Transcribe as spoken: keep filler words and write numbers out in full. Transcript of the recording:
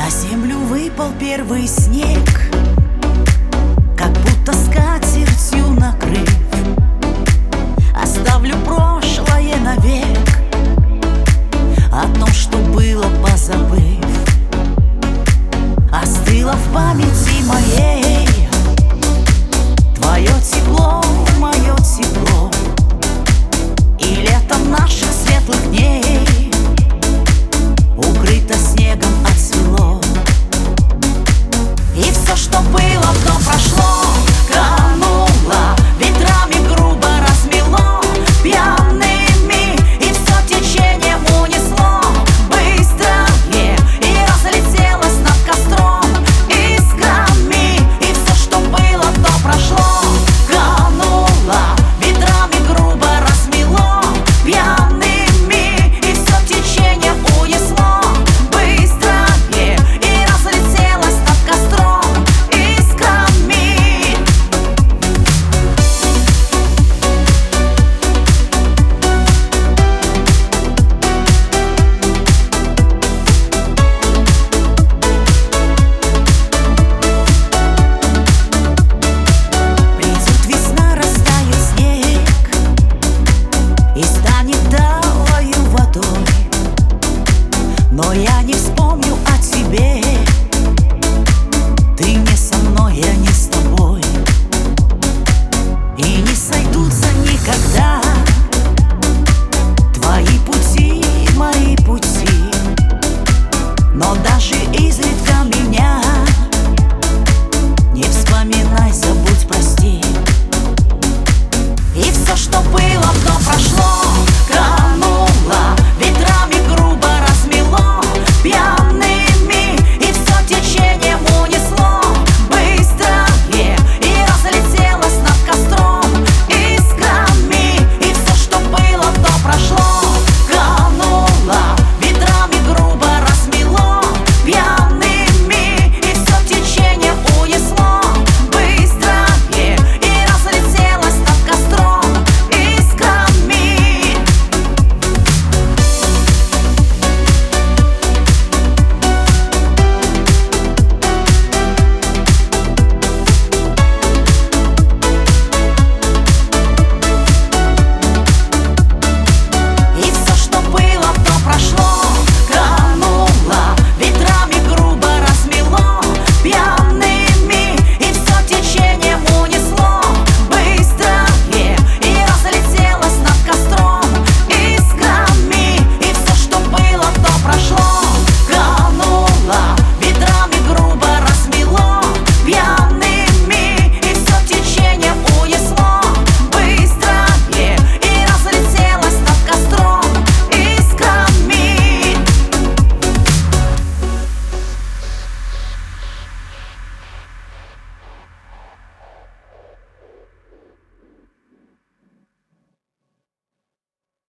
На землю выпал первый снег, как будто скатертью накрыв. Оставлю прошлое навек, о том, что было, позабыв. Остыло в памяти моей твое тепло, мое тепло, и летом наших светлых дней укрыто снегом отцвело. И все, что было, то прошло, кануло, ветрами грубо размело пьяными, и все течение унесло быстрее и разлетелось над костром искрами. И все, что было, то прошло, кануло, ветрами грубо размело пьяными, и все течение унесло быстрее и разлетелось над костром искрами. Придет весна, растает снег и станет талою водой, но я не вспомню о тебе. Ты не со мной, я не с тобой, и не сойдутся никогда твои пути, мои пути. Но даже